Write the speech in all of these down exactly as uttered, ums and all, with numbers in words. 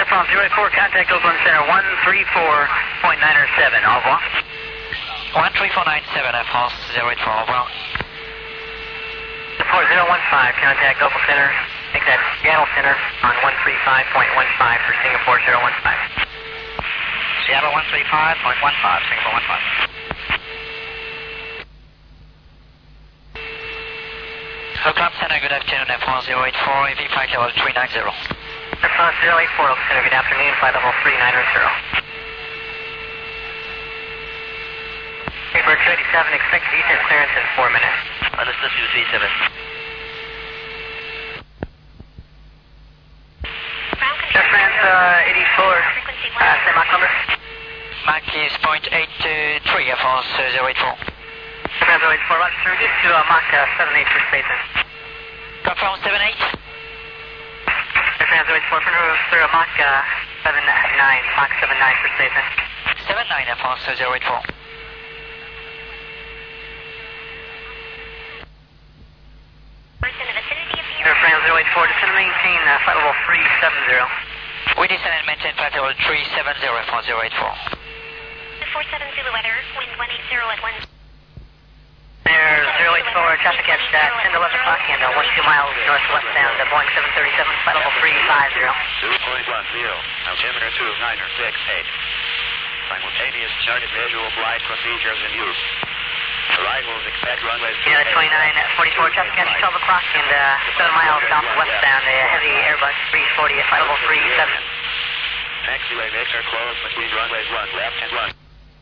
France zero eight four, contact Oakland Center one three four point nine seven, au revoir. one three four nine seven, Air France zero eight four, au revoir. four zero one five, contact Oakland Center, make that Seattle Center on one three five point one five for Singapore zero one five. Seattle one three five point one five, Singapore one five. Oakland Center, good afternoon, Air France zero eight four, A V flight level three nine zero. Air France zero eight four, Oakland Center, good afternoon, flight level three nine zero. Bird two eighty-seven, expect decent clearance in four minutes. Understood, two three seven. Air France uh, eighty-four, uh, say Mach number. Mach is point eight three, Air France uh, zero eight four. Air France zero eight four, Roger, sir, reduce to uh, Mach uh, seven eight for spacing. Confirm seven eight. Air France zero eight four, for sir, Mach uh, seven nine, Mach seven nine for spacing. seven nine, Air France uh, zero eight four. Air France zero eight four, descend and maintain uh, flight level three seven zero. We descend and maintain flight level three seven zero, Air France zero eight four. four seven Zulu weather, wind one eight zero at one. Air zero eight four, traffic at uh, ten to eleven o'clock and uh, one two miles northwest bound, uh, Boeing seven thirty-seven, flight level three five zero. two point one zero, altimeter two nine six eight. Simultaneous charted visual flight procedures in use. Arrivals expect runway two. Yeah, twenty-nine forty-four, traffic at twelve o'clock and uh, seven miles southwest bound, a heavy Airbus three forty at flight level three seven. Taxiway Victor closed between runways one left and one.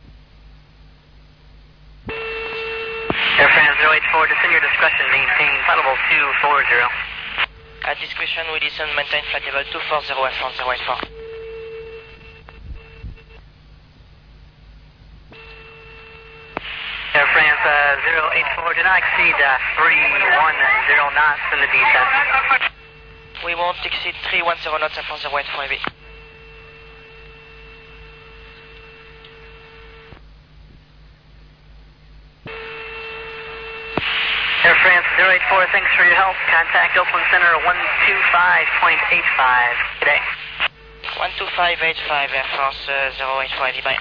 Air France zero eight four, descend your discretion, maintain flight level two four zero. At discretion, we descend maintain flight level two four zero, Air France zero eight four. Air France uh, zero eight four, do not exceed uh, three one zero knots in the descent. We won't exceed three one zero knots, Air France zero eight four, A V. Air France zero eight four, thanks for your help. Contact Oakland Center one two five point eight five today. one two five eight five, Air France uh, zero eight four, A V, bye.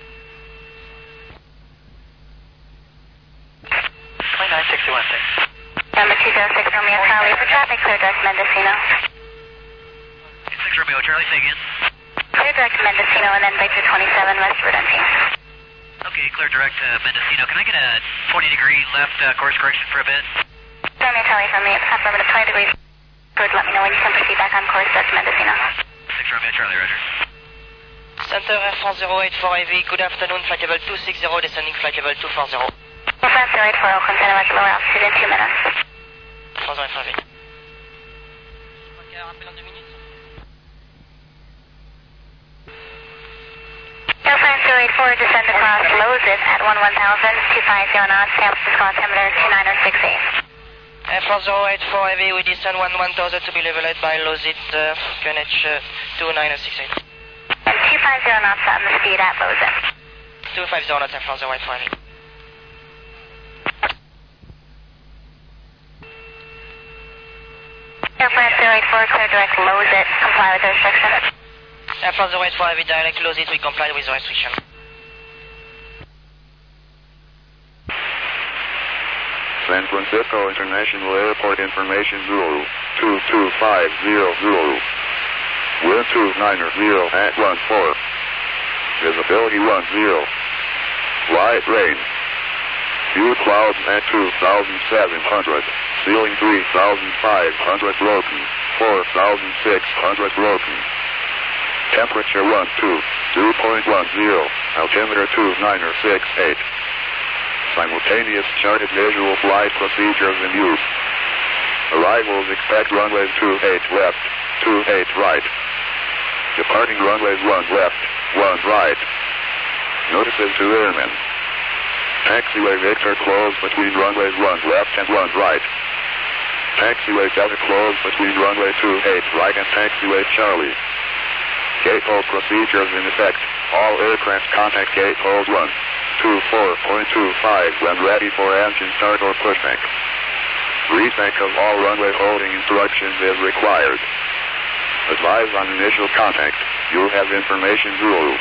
twenty-nine sixty-one, thanks. Number two zero six Romeo Charlie for traffic, clear direct Mendocino. six Romeo Charlie, say again. Clear direct Mendocino and then Victor twenty-seven, westward empty. Okay, clear direct uh, Mendocino. Can I get a forty degree left uh, course correction for a bit? Romeo Charlie from me, affirmative twenty degrees. Good, let me know when you can proceed back on course direct Mendocino. six Romeo Charlie, roger. Center Air France zero eight four, A V, good afternoon, flight level two six zero, descending flight level two four zero. Air France zero eight four, Oakland Center at lower altitude in two minutes. France zero eight four, A V. Air France zero eight four, descend across Lozit at one one thousand, two five zero knots, San Francisco altimeter two nine six eight. Air France zero eight four, A V, we descend one one thousand to be leveled by Lozit, uh, Q N H uh, two nine six eight. And two five zero knots on the speed at Lozit. two five zero knots, Air France zero eight four, A V. Air France zero eight four, clear direct Lozit, comply with the restriction. Air France zero eight four, A V, direct Lozit, we comply with the restriction. San Francisco International Airport information Zulu two two five zero Zulu. Wind two nine zero at one four. Visibility one zero. Light rain. Few clouds at two thousand seven hundred. Ceiling three thousand five hundred broken. four thousand six hundred broken. Temperature one two. dew point one zero. Altimeter two nine six eight. Simultaneous charted visual flight procedures in use. Arrivals expect runways two eight left, two eight right. Departing runways one left, one right. Notices to airmen. Taxiway Victor closed between runways one left and one right. Taxiway Delta closed between runway two eight right and taxiway Charlie. Gate hold procedures in effect. All aircraft contact gate hold one. two four point two five when ready for engine start or pushback. Recheck of all runway holding instructions is required. Advise on initial contact. You have information Zulu.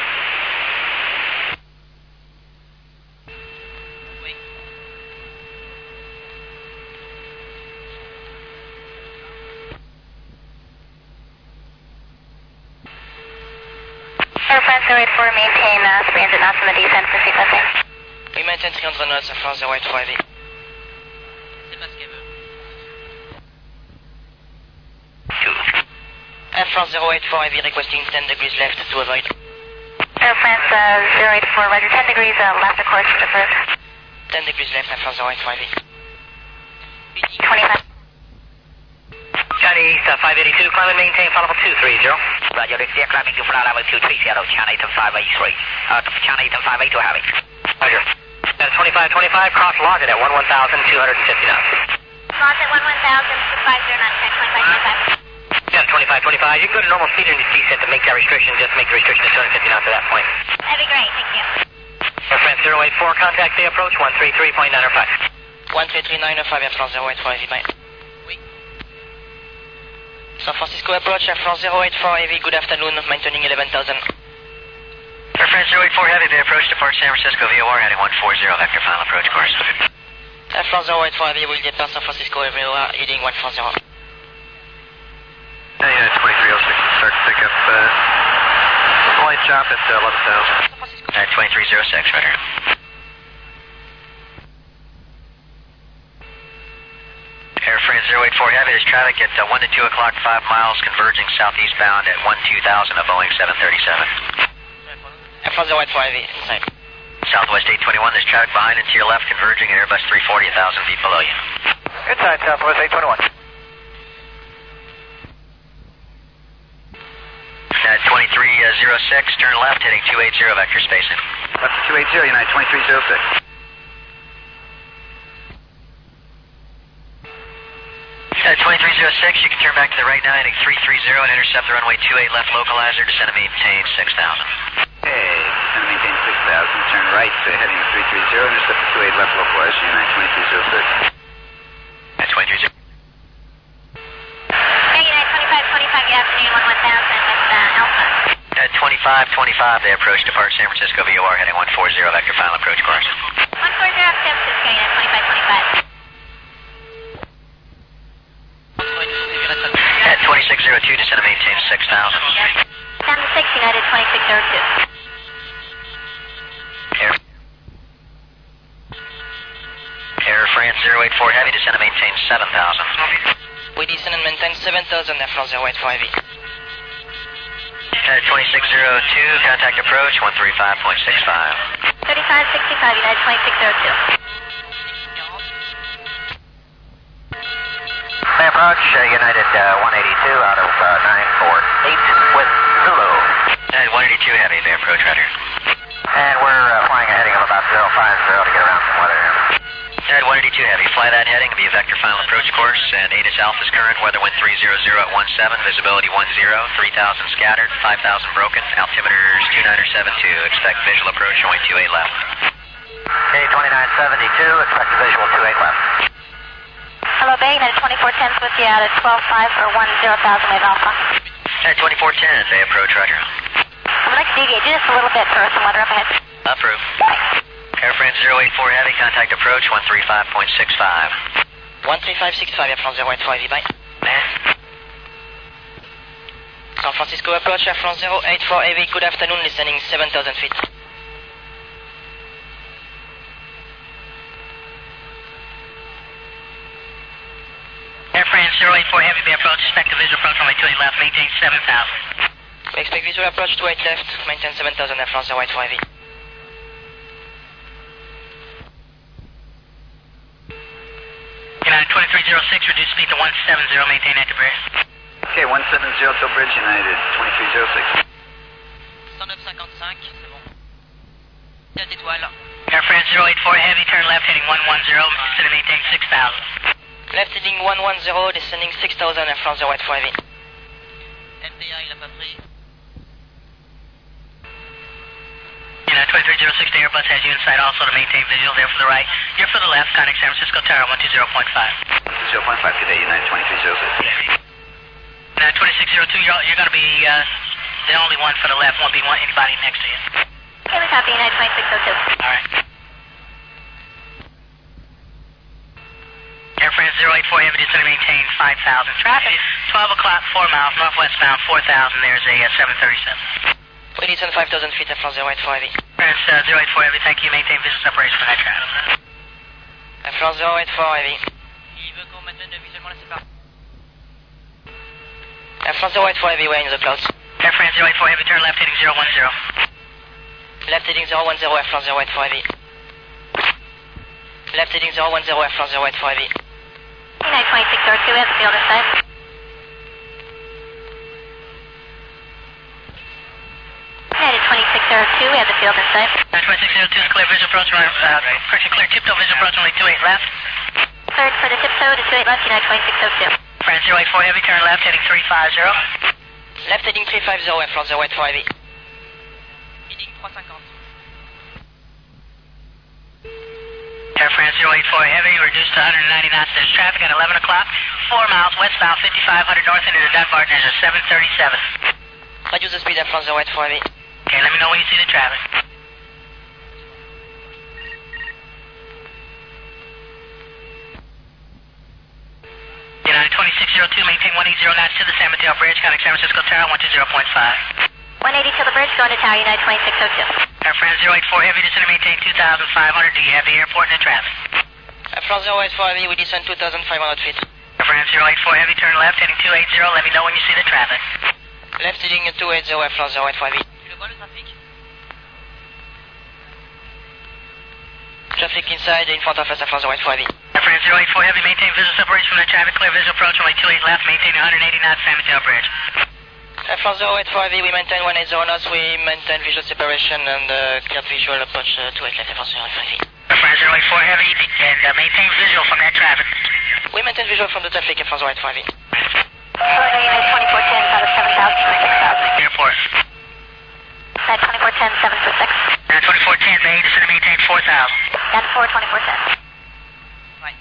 Air France zero eight four, maintain uh, three hundred knots on the descent for sequencing. We maintain three hundred knots, Air France zero eight four Heavy. C'est pas ce qu'elle veut. Air France zero eight four Heavy requesting ten degrees left to avoid. Air France uh, zero eight four, roger, ten degrees uh, left of course, deferred. ten degrees left, Air France zero eight four Heavy. twenty-five. China East, uh, five eighty-two, climb and maintain, flight level two three zero. Roger, this is climbing to flight level two three zero, China Eastern five eighty-three. Uh, China Eastern five eighty-two Heavy. Roger. That's twenty-five twenty-five, cross lodge it at one one thousand two hundred fifty knots. Launch at one one thousand two fifty knots, twenty-five twenty-five. Yeah, twenty-five twenty-five. You can go to normal speed in the descent to make that restriction, just make the restriction at two hundred fifty knots at that point. That'd be great, thank you. Air France zero eight four, contact the approach, one three three point nine five. one three three nine five, Air France zero eight four Heavy, bye. Oui. San Francisco approach, Air France zero eight four Heavy, good afternoon, maintaining eleven thousand. Air France zero eight four Heavy, the approach depart San Francisco V O R heading one four zero, vector final approach course. Air France zero eight four Heavy will depart San Francisco V O R heading one four zero. Hey, uh, twenty-three oh six, start to pick up uh, flight chop at uh, eleven thousand. Uh, twenty-three oh six, right here. Air France zero eight four Heavy, there's traffic at uh, one to two o'clock, five miles, converging southeastbound at one two thousand of Boeing seven thirty-seven. Air France zero eight four Heavy, inside. Southwest eight twenty-one, there's traffic behind and to your left, converging at Airbus three forty, one thousand feet below you. Inside Southwest eight twenty-one. Uh, twenty-three oh six, turn left, heading two eighty, vector spacing. Left to two eighty, United twenty-three oh six. Uh, twenty-three oh six, you can turn back to the right now, heading three thirty and intercept the runway two eight left localizer, descend and maintain six thousand. Okay, descend and maintain six thousand, turn right to heading three thirty, intercept the two eight left localizer, United twenty-three oh six. Uh, twenty-three oh six. Hey, United twenty-five twenty-five, good afternoon, one one thousand with uh, Alpha. At twenty-five twenty-five, they approach depart San Francisco V O R heading one four zero, vector final approach course. one four zero, San Francisco, United twenty-five twenty-five. At twenty-six oh two, descend and maintain six thousand. Down to six, United twenty-six oh two. Air, Air France zero eight four Heavy, descend and maintain seven thousand. We descend and maintain seven thousand, Air France zero eight four Heavy. At twenty-six oh two, contact approach one three five point six five. thirty-five sixty-five, United twenty-six oh two. May approach, uh, United uh, one eighty-two out of uh, nine four eight with Zulu. And one eighty-two Heavy, may approach right here. And we're uh, flying a heading of about zero five zero to get around some weather here. At one eighty-two Heavy, fly that heading, be a vector final approach course, and A T I S Alpha's current, weather wind three hundred at one seven, visibility one zero, three thousand scattered, five thousand broken, altimeters two nine seven two, expect visual approach only two eight left. K twenty-nine seventy-two, expect a visual two eight left. Hello, Bay, United twenty-four ten with you out at twelve five for one zero thousand with Alpha. At twenty-four ten, Bay approach, roger. I'm going to deviate just a little bit for some weather up ahead. Approve. Bye. Air France zero eight four Heavy, contact approach one three five point six five. one three five six five, Air France zero eight four Heavy, bye. San Francisco approach, Air France zero eight four Heavy, good afternoon, descending seven thousand feet. Air France zero eight four Heavy, be approach, expect a visual approach runway two eight left, maintain seven thousand. We expect visual approach two eight left, maintain seven thousand, Air France zero eight four Heavy. United twenty-three oh six, reduce speed to one seven zero, maintain active bridge. Okay, one seven zero till bridge, United twenty-three oh six. cent neuf cinquante-cinq, c'est bon. sept étoiles. Air France zero eight four Heavy, turn left heading one one zero, descend and maintain six thousand. Left heading one one zero, descending six thousand, Air France zero eight four Heavy. M D A, il a pas pris. United twenty-three oh six, the Airbus has you inside also to maintain visual there for the right. You're for the left, contact San Francisco Tower one two zero point five. zero point five today, United twenty-three oh six. United twenty-six oh two, you're, you're going to be uh, the only one for the left. Won't be one, anybody next to you. Okay, we copy, United twenty-six oh two. All right. Air France zero eight four Heavy, just going to maintain five thousand. Traffic, twelve o'clock, four miles, northwest bound, four thousand. There's a uh, seven thirty-seven. We need five thousand feet, Air France zero eight four Heavy. France uh, zero eight four Heavy, thank you. Maintain visual separation for that traffic. Air France zero eight four Heavy. Il veut qu'on maintienne visuellement la séparation. Air France zero eight four Heavy, we're in the clouds. Air France zero eight four Heavy, turn left heading zero one zero. Left heading zero one zero, Air France zero eight four Heavy. Left heading zero one zero, Air France zero eight four Heavy. United twenty-six oh two, we have the field inside. United twenty-six oh two, we have the field inside. United twenty-six oh two is clear visual approach, uh, correction, clear tiptoe visual approach, only two eight left. Cleared for the tiptoe to two eight left, United twenty-six oh two. France zero eight four Heavy, turn left heading three five zero. Left heading three five zero, Air France zero eight four Heavy. Heading trois cinquante. Air France zero eight four Heavy, reduced to one hundred ninety knots. There's traffic at eleven o'clock, four miles westbound, fifty-five hundred north into the Dunbarton. There's a seven thirty-seven. Reduce the speed, Air France zero eight four Heavy. Okay, let me know when you see the traffic. United twenty-six oh two, maintain one eighty knots to the San Mateo Bridge, contact San Francisco Tower, one two zero point five. one eighty to the bridge, going to tower, United twenty-six oh two. Air France zero eight four Heavy, descend to maintain two thousand five hundred. Do you have the airport and the traffic? Air France zero eight four Heavy, we descend two thousand five hundred feet. Air France zero eight four Heavy, turn left, heading two eighty. Let me know when you see the traffic. Left heading two eighty, Air France zero eight four Heavy. Tu le vois le trafic? Traffic inside, in front of us, Air France zero eight four Heavy. Air France zero eight four Heavy, maintain visual separation from the traffic, clear visual approach, only two eight left, maintain one hundred eighty knots, San Mateo Bridge. Air France zero eight four Heavy, we maintain one eighty knots, we maintain visual separation and uh, clear visual approach uh, two eight left, Air France zero eight four Heavy. Air France zero eight four Heavy, and uh, maintain visual from that traffic. We maintain visual from the traffic, Air France zero eight four Heavy. United twenty-four ten, out of seven thousand, six thousand. Airport. United twenty-four ten, seven for six. United twenty-four ten, Bay, descend to maintain four thousand. United four, twenty-four ten. Ouais.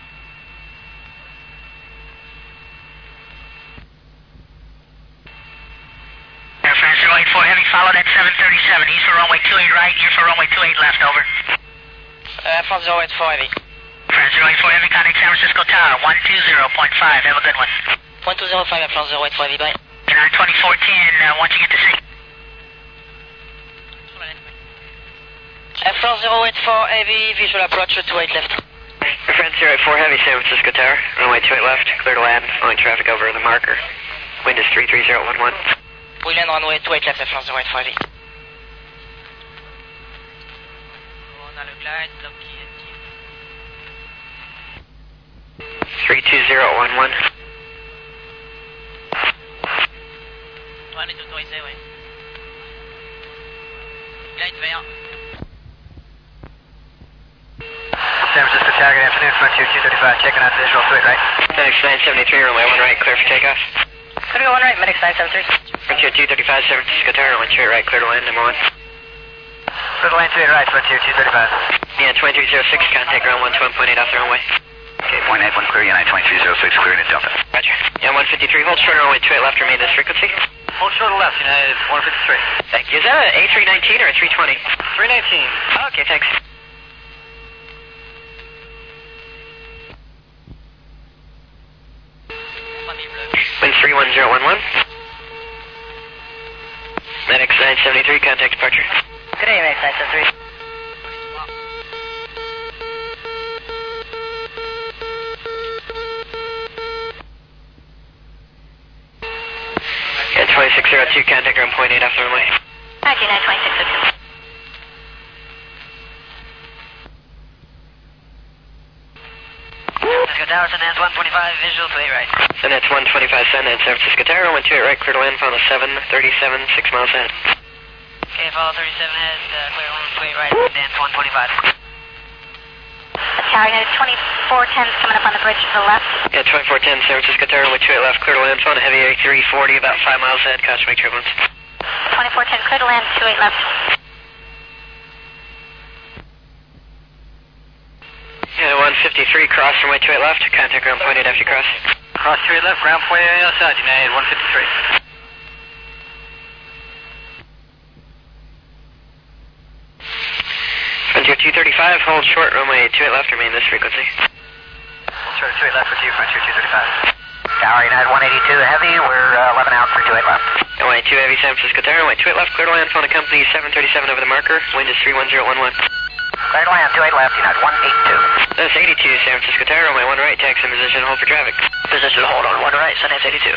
Air France zero eight four Heavy, follow that seven thirty-seven, east for runway two eight right, east for runway two eight left, over. Uh, Air France zero eight four Heavy. France zero eight four Heavy, contact San Francisco Tower, one two zero point five, have a good one. one two zero five, Air France zero eight four Heavy, bye. United twenty-four ten, uh, once you get to sea. Sur la lettre, ouais. Air France zero eight four Heavy, visual approach two eight left. Air France zero eight four Heavy, San Francisco Tower, runway two eight left, clear to land, following traffic over the marker. Wind is three three zero one one. We land runway two eight left, Air France zero eight four Heavy. On a le glide, bloc qui est actif. three two zero one one. Ouais, on est autorisé, ouais. Glide vert. San Francisco Tower, good afternoon, Frontier two thirty-five, checking out visual, two eight right. Medics nine seventy-three, runway one right, clear for takeoff. Clear to go one right, Medics nine seven three. Frontier two thirty-five, San Francisco Tower, runway two eight right, clear to land, number one. Clear to land two eight right, Frontier two thirty-five. Yeah, twenty-three oh six, contact ground one two one point eight off the runway. Okay, point eight one clear, United twenty-three oh six, clearing at Delta. Roger. Yeah, one fifty-three, hold short runway two eight left, remain this frequency. Hold short to left, United one fifty-three. Thank you. Is that an A three nineteen or a three twenty? three nineteen. Okay, thanks. Wind three one zero one one. Medics nine seventy-three, contact departure. Good day, Medics nine seven three. Yeah, twenty-six oh two, contact ground point eight off the runway. Roger, United twenty-six oh two. Francisco Tower, Sundance one twenty-five, visual to eight right. Sundance one twenty-five, Sundance, San Francisco Tower, runway two eight right, clear to land, final seven thirty-seven, six miles ahead. Okay, follow thirty-seven head, uh, clear one two eight right, Sundance one twenty-five. Tower, United twenty-four ten is coming up on the bridge to the left. Yeah, twenty-four ten, San Francisco Tower, runway two eight left, clear to land, phone, heavy A three forty, about five miles ahead, caution make turbulence. twenty-four ten, clear to land, two eight left. Yeah, one fifty-three, cross runway two eight left, contact ground point eight after you cross. Cross two eight left, ground point eight outside, United one fifty-three. Frontier two thirty-five, hold short, runway two eight left, remain this frequency. Hold short two eight left with you, Frontier two thirty-five. Tower United one eighty-two Heavy, we're uh, eleven out for two eight left. Runway two Heavy, San Francisco Tower, runway two eight left, clear to land, phone accompany seven thirty-seven over the marker, wind is three one zero one one. Clear to land, two eight left, United one eighty-two. That's eighty-two, San Francisco Tower, runway one right, taxi in position, hold for traffic. Position hold on one right, Sundance eighty-two.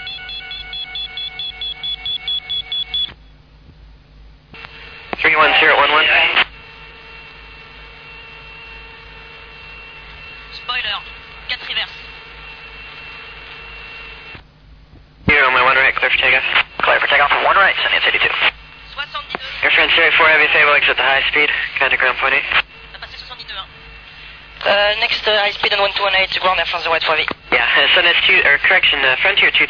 three one zero one one. Spoiler, quatre reverse. Here on my one right, clear for takeoff. Clear for takeoff from one right, Sundance eighty-two. soixante-douze. Air France zero four Heavy, Fable exit the high speed, contact ground point eight. On a passé soixante-douze. Uh, next uh, high speed on one two one eight, ground Air France zero eight four Heavy. Yeah, uh, Sundance two, or correction, uh, Frontier two.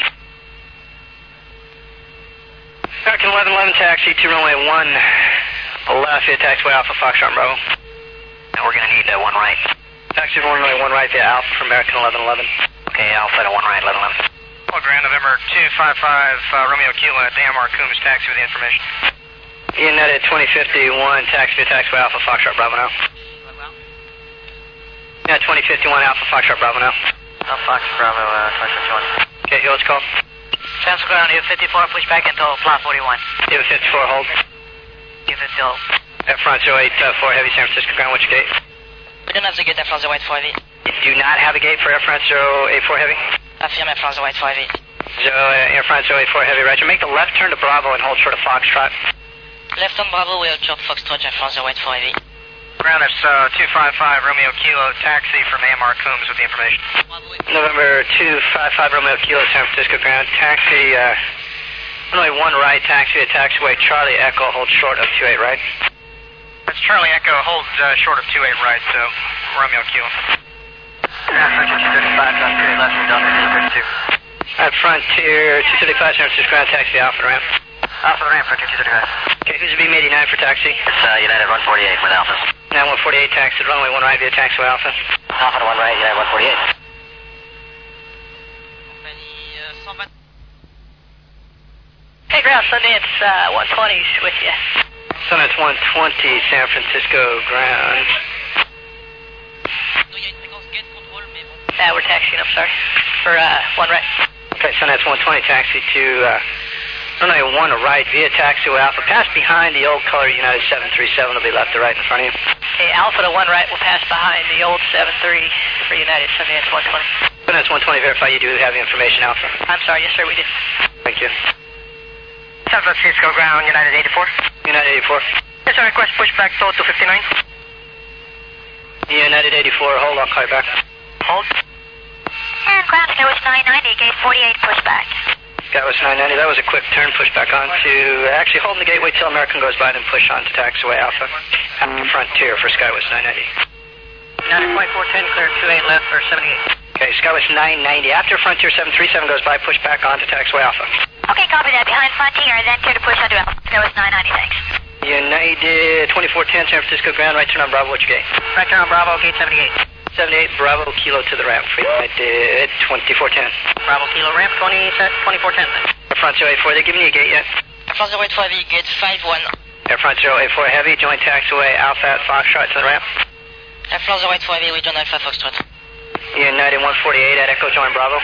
American eleven eleven taxi to runway one left via taxiway Alpha Foxtrot Bravo. And we're going to need uh, one right. Taxi to runway one right via Alpha from American eleven eleven. Okay, Alpha to one right, eleven eleven. Well, Grand November two five five, uh, Romeo Kilo at A M R Coombs, taxi with the information. United twenty fifty-one, taxi to taxiway Alpha Foxtrot Bravo now. Yeah, twenty fifty-one Alpha Foxtrot Bravo now. Alpha Fox Bravo, uh, twenty fifty-one. Okay, what's call? San Francisco ground, U fifty-four, push back until flat forty-one. U fifty-four, hold. U fifty-four. Air France zero eight four Heavy, San Francisco ground, what's your gate? We don't have the gate Air France zero eight four Heavy. You do not have a gate for Air France zero eight four Heavy? Affirme Air France zero eight four Heavy. Zero, uh, Air France zero eight four Heavy, roger. Make the left turn to Bravo and hold short of Foxtrot. Left on Bravo, we'll short Foxtrot Air France zero eight four Heavy. Ground, that's uh, two five five, Romeo Kilo, taxi from A M R Coombs with the information. November two five five Romeo Kilo, San Francisco ground, taxi, uh, runway one right, taxi to taxiway Charlie Echo, hold short of two eight right. That's Charlie Echo, hold uh, short of two eight right, so Romeo Kilo. Yeah, Frontier two thirty-five, two eight left, we're done with two thirty-two. At Frontier two thirty-five, San Francisco ground, taxi Alpha to ramp. Alpha to ramp, Frontier two thirty-five. Okay, who's a Beam eighty-nine for taxi? It's uh, United one forty-eight with Alpha. Now one forty-eight, taxi to runway one right via taxiway Alpha. Alpha to one right, United one forty-eight. Compagnie uh, cent vingt. Hey, ground, Sundance uh, one twenty's with you. Sundance one twenty, San Francisco ground. Il y a une fréquence gate contrôle, mais bon. Uh, we're taxiing, I'm sorry. For uh, one right. Okay, Sundance one twenty, taxi to uh, runway one right via taxiway Alpha. Pass behind the old color United seven three seven, will be left to right in front of you. Okay, Alpha to one right will pass behind the old seven three for United Sundance one twenty. Sundance one twenty, verify you do have the information, Alpha. I'm sorry, yes sir, we did. Thank you. San Francisco ground, United eighty-four. United eighty-four. Yes sir, request pushback total two fifty-nine. United eighty-four, hold, I'll call you back. Hold. And ground Skywest nine ninety, gate forty-eight, pushback. Skywest nine ninety, that was a quick turn, push back on to, actually hold the gateway till American goes by, then push on to taxiway Alpha. After Frontier for Skywest nine ninety. United twenty-four ten, clear two eight left for seventy-eight. Okay, Skywest nine ninety, after Frontier seven three seven goes by, push back on to taxiway Alpha. Okay, copy that. Behind Frontier, then clear to push onto Alpha. Skywest nine ninety, thanks. United twenty-four ten, San Francisco ground, right turn on Bravo, what's your gate? Right turn on Bravo, gate seventy-eight. seventy-eight, Bravo, Kilo to the ramp for United twenty-four ten. Bravo, Kilo, ramp twenty, twenty-four ten. Air France zero eight four, they giving you a gate yet? Air France zero eight four Heavy, gate five one. Air France zero eight four Heavy, join taxiway Alpha at Foxtrot to the ramp. Air France zero eight four Heavy, we join Alpha Foxtrot. United one forty-eight at Echo, join Bravo.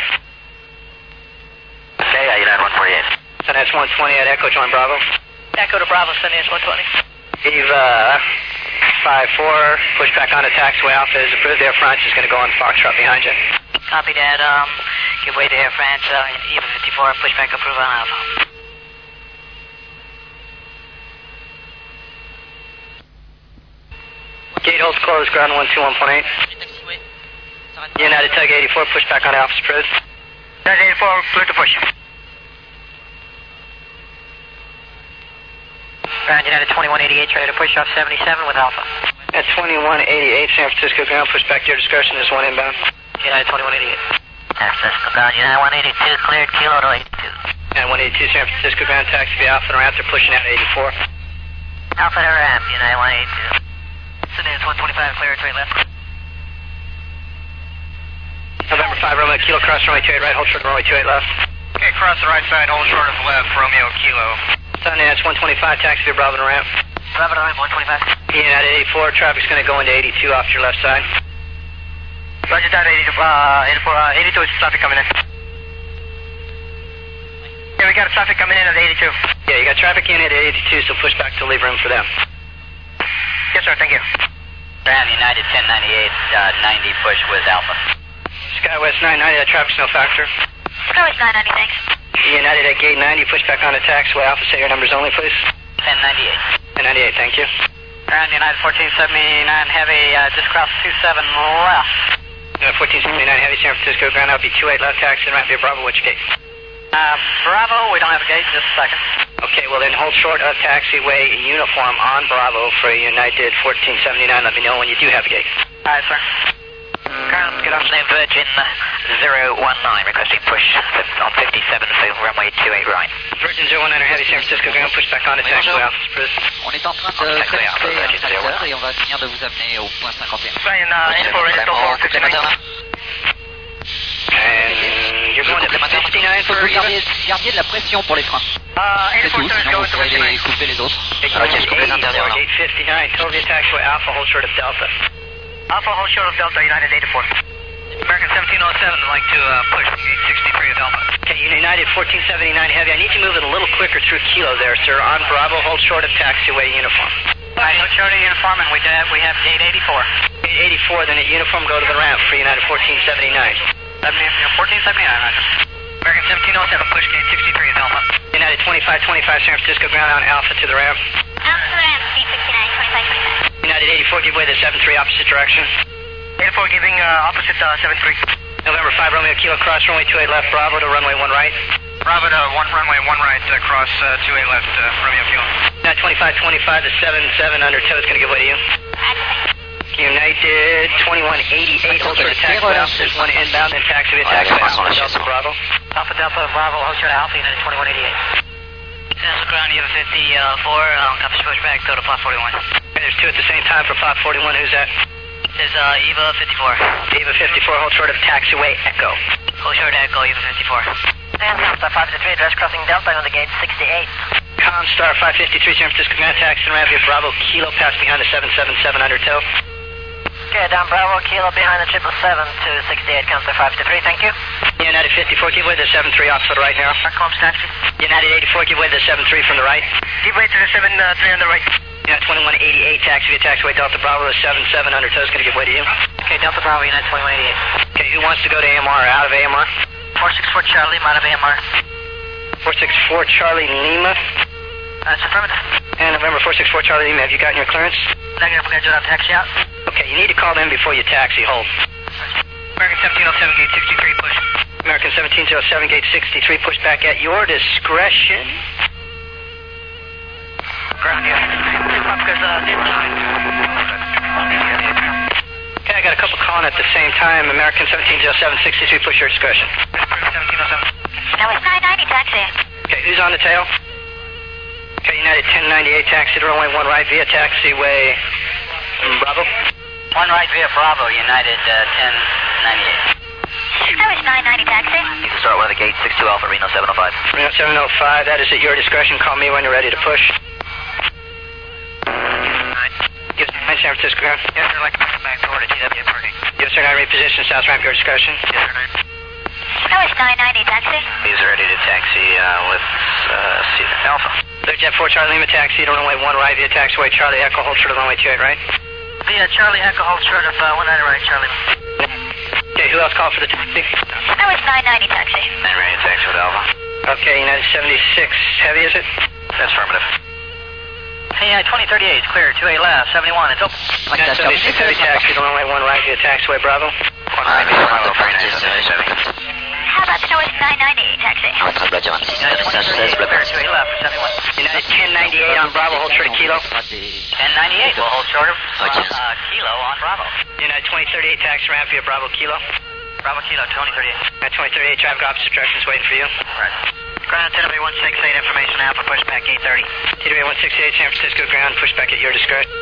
Okay, yeah, United one forty-eight. Sundance one twenty at Echo, join Bravo. Echo to Bravo, Sundance one twenty. Eva five four, push back onto taxiway Alpha is approved. Air France is going to go on Foxtrot behind you. Copy that. Um, give way to Air France, uh, Eva fifty-four, push back approve on Alpha. Gate holds closed, ground one two one point eight. United Tug eighty-four, push back onto Alpha's approved. United eighty-four, clear to push. Ground United twenty-one eighty-eight, ready to push off seventy-seven with Alpha. At twenty-one eighty-eight, San Francisco ground, push back to your discretion, there's one inbound. United twenty-one eighty-eight. San Francisco ground, United one eighty-two, cleared, Kilo to eighty-two. And one eighty-two, San Francisco ground, taxi via Alpha to ramp, they're pushing out eighty-four. Alpha to ramp, United one eighty-two. Sundance one twenty-five, clear, two eight left. November five, Romeo Kilo, cross runway two eight right, hold short of runway two eight left. Okay, cross the right side, hold short of left, Romeo Kilo. Sundance one twenty-five, taxi to Bravo to ramp. Bravo to one twenty-five. United eighty-four, traffic's going to go into eighty-two off your left side. Roger that, eighty-two, uh, eighty-four, uh, eighty-two is traffic coming in. Yeah, we got traffic coming in at eighty-two. Yeah, you got traffic in at eighty-two, so push back to leave room for them. Yes, sir, thank you. Graham, United ten ninety-eight, uh, ninety, push with Alpha. Skywest nine ninety, that traffic's no factor. Skywest nine ninety, thanks. United at gate ninety, push back on the taxiway. Alpha, say your numbers only, please. ten ninety-eight. ten ninety-eight, thank you. Ground United fourteen seventy-nine Heavy, uh, just cross two seven left. Uh, fourteen seventy-nine Heavy, San Francisco, ground, L P two eight left, taxi, and right via Bravo, which gate? Uh, Bravo, we don't have a gate, just a second. Okay, well then hold short of taxiway uniform on Bravo for United fourteen seventy-nine. Let me know when you do have a gate. All right, sir. Ground, good afternoon, Virgin zero one nine, requesting push on fifty-seven, so runway two eight right. Virgin zero one nine Heavy, San Francisco, ground, push back on to taxiway, Alpha, please. On est en train de préparer un tracteur et on va finir de vous amener au point cinquante et un. Brian, uh, eighty-four, ready to four fifty-nine. And you're going to fifty-nine for Gardiez, gardiez de la pression pour les freins. Uh, C'est tout, eighty-four, sinon vous pourrez les couper les autres. gate fifty-nine, total via taxiway, Alpha, hold short of Delta. Alpha, hold short of Delta, United eighty-four. American seventeen oh seven, I'd like to uh, push gate sixty-three of Alpha. Okay, United fourteen seventy-nine Heavy, I need to move it a little quicker through Kilo there, sir. On Bravo, hold short of taxiway uniform. All right, hold short of uniform, and we have, we have gate eighty-four. Gate eighty-four, then at uniform, go to the ramp for United fourteen seventy-nine. That means fourteen seventy-nine, Roger. American seventeen oh seven, push gate sixty-three of Alpha. United twenty-five twenty-five San Francisco, ground on Alpha to the ramp. Alpha to the ramp, gate sixty-nine, twenty-five twenty-five. United eighty-four, give way to seven three, opposite direction. eighty-four, giving uh, opposite uh, seven three. November five Romeo Kilo, cross runway two eight left, Bravo to runway one right. Bravo to one runway one right, uh, cross uh, two eight left, uh, Romeo Kilo. United twenty-five twenty-five, the seven seven under tow is going to give way to you. United twenty-one eighty-eight, hold short of taxiway, Alpha, there's one inbound, then taxi via taxiway, Alpha Delta Bravo. Alpha Delta Bravo, hold short of Alpha, United twenty-one eighty-eight. Central ground, Eva fifty-four, um, compass pushback, total plot forty-one. Okay, there's two at the same time for plot forty-one, who's that? This is uh, Eva fifty-four. Eva fifty-four, hold short of taxiway, Echo. Hold short Echo, Eva fifty-four. And Comstar five fifty-three, address crossing Delta on the gate sixty-eight. Comstar five fifty-three, San Francisco, ground, taxi and ramp via Bravo, Kilo, pass behind the seven seven seven under tow. Okay, down Bravo, Kilo behind the triple seven to sixty-eight, Comstar five fifty-three, thank you. United fifty-four, give way to the seven three off to the right now. Comms taxi. United eighty-four, give way to the seven three from the right. Give way to the seven three on the right. United twenty-one eighty-eight, taxi via taxiway, Delta Bravo, the seven seven under tow is going to give way to you. Okay, Delta Bravo, United twenty-one eighty-eight. Okay, who wants to go to A M R or out of A M R? four six four Charlie, I'm out of A M R. four six four Charlie Lima. That's affirmative. And November four six four Charlie Lima, have you gotten your clearance? Negative, we're going to do that taxi out. Okay, you need to call them before you taxi, hold. American seventeen oh seven, gate sixty-three, push. American seventeen oh seven, gate sixty-three, push back at your discretion. Ground, yeah. Because, uh, okay, I got a couple calling at the same time. American seventeen oh seven, sixty-three, push your discretion. seventeen oh seven. That was nine ninety, taxi. Okay, who's on the tail? Okay, United ten ninety-eight, taxi to runway one right via taxiway Bravo. One right via Bravo, United uh, ten ninety-eight. That was nine ninety, taxi. You can start with a gate six two Alpha, Reno seven oh five. Reno seven oh five, that is at your discretion. Call me when you're ready to push. Yes, San Francisco ground. Yes, sir, like back toward T W parking. Yes, sir, nine reposition, south ramp, your discretion. Yes, sir, nine. That was nine ninety, taxi. He's ready to taxi uh, with uh, Alpha. Jet four Charlie Lima, taxi to runway one right via taxiway Charlie Echo, hold short of runway two eight right. Via Charlie Echo, hold short of uh, one ninety right, Charlie. Okay, who else called for the taxi? That was nine ninety, taxi. And ready to taxi with Alpha. Okay, United seventy-six, heavy is it? That's affirmative. Hey, uh, twenty thirty-eight, clear, two eight left, seventy-one, it's open. United seventy-six, heavy taxi to runway one right via taxiway Bravo. One right via Bravo, very nice, seventy-seven. How about that was nine ninety, taxi? United twenty-three, clear, two eight left, seventy-one. United ten ninety-eight on Bravo, hold short of Kilo. ten ninety-eight, we'll hold short of uh, uh, Kilo on Bravo. United twenty thirty-eight, taxi ramp via Bravo Kilo. Bravo Kilo, twenty thirty-eight. United twenty thirty-eight, traffic opposite directions waiting for you. Right. Ground T W one sixty-eight, information Alpha, push back eight thirty. T W one sixty-eight, San Francisco ground, push back at your discretion.